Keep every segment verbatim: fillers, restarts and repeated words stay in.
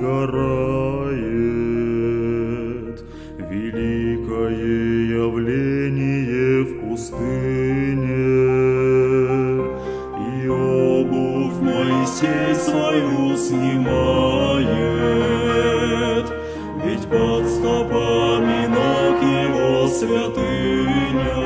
сгорает. Великое явление в пустыне, и обувь Моисей свою снимает, ведь под стопами ног его святыня.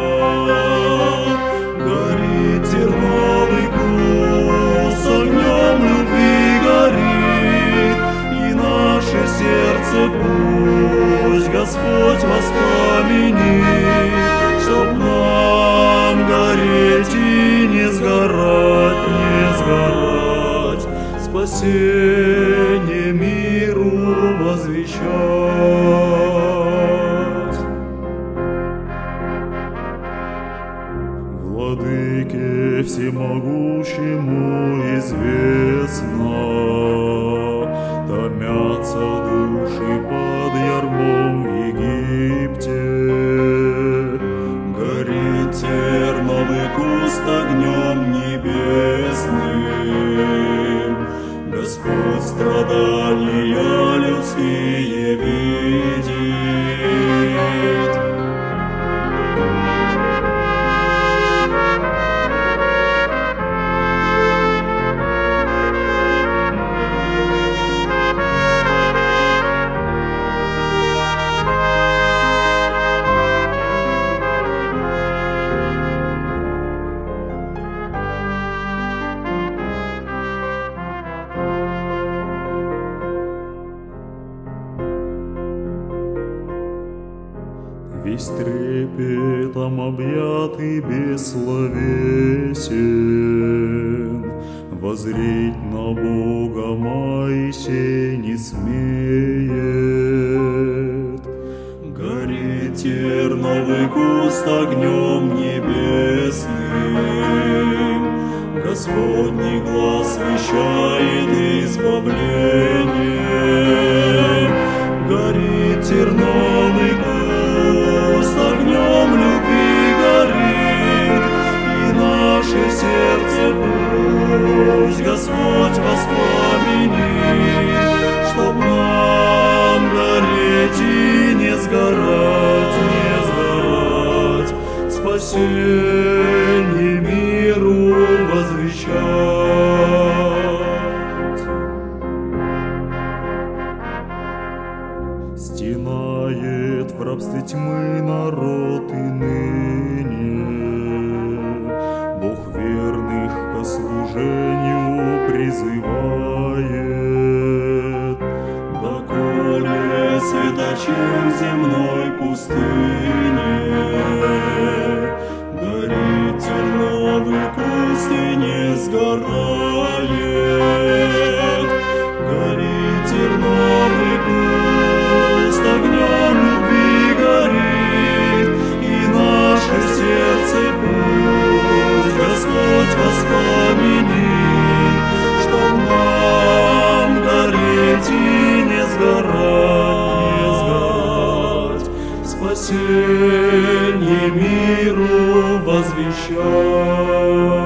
Горит терновый куст, огнем любви горит, и наше сердце пусть Господь воспламенит, чтоб нам гореть и не сгорать, не сгорать, спасение миру возвещать. Владыке всемогущему известно, томятся души под ярмом в Египте. Горит терновый куст огнем небесным, Господь страдания людские видит. Весь трепетом объятый бессловесен, воззреть на Бога Моисей не смеет. Горит терновый куст огнем небесным, Господний глас вещает избавление. Горит терновый куст, огнем любви горит, и наше сердце пусть Господь воспламенит, чтоб нам гореть и не сгорать, не сгорать, спасение миру возвещать. Стенает в рабстве тьмы народ и ныне, Бог верных ко служению призывает. Доколе светочем земной пустыне горит терновый куст и не сгорает. Горит терновый куст, огнем любви горит, и наше сердце пусть Господь воспламенит, чтоб нам гореть и не сгорать, не сгорать, спасение миру возвещать.